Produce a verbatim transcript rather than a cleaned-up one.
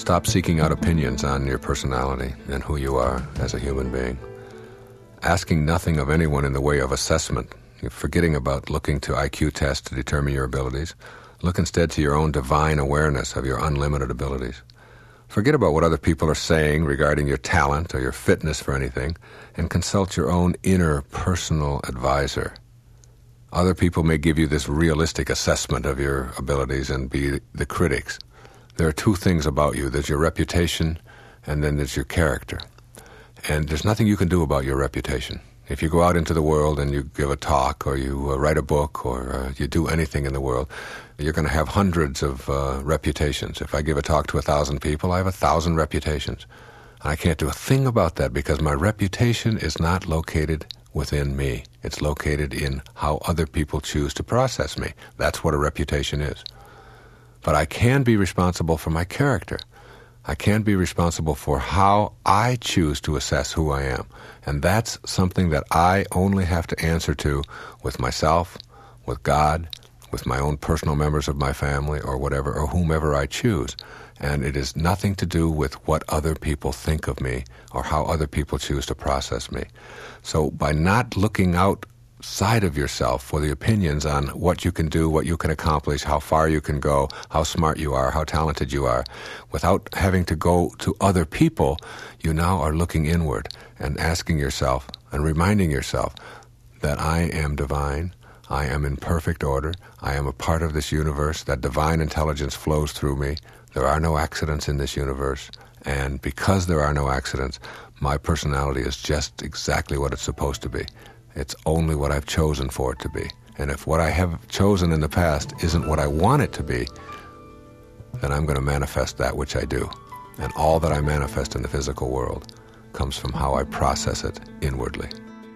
Stop seeking out opinions on your personality and who you are as a human being. Asking nothing of anyone in the way of assessment. You're forgetting about looking to I Q tests to determine your abilities. Look instead to your own divine awareness of your unlimited abilities. Forget about what other people are saying regarding your talent or your fitness for anything, and consult your own inner personal advisor. Other people may give you this realistic assessment of your abilities and be the critics. There are two things about you. There's your reputation, and then there's your character. And there's nothing you can do about your reputation. If you go out into the world and you give a talk or you uh, write a book or uh, you do anything in the world, you're going to have hundreds of uh, reputations. If I give a talk to a thousand people, I have a thousand reputations. I can't do a thing about that because my reputation is not located within me. It's located in how other people choose to process me. That's what a reputation is. But I can be responsible for my character. I can be responsible for how I choose to assess who I am. And that's something that I only have to answer to with myself, with God, with my own personal members of my family or whatever, or whomever I choose. And it is nothing to do with what other people think of me or how other people choose to process me. So by not looking outside of yourself for the opinions on what you can do, what you can accomplish, how far you can go, how smart you are, how talented you are, without having to go to other people, you now are looking inward and asking yourself and reminding yourself that I am divine, I am in perfect order, I am a part of this universe, that divine intelligence flows through me. There are no accidents in this universe, and because there are no accidents, my personality is just exactly what it's supposed to be. It's only what I've chosen for it to be. And if what I have chosen in the past isn't what I want it to be, then I'm going to manifest that which I do. And all that I manifest in the physical world comes from how I process it inwardly.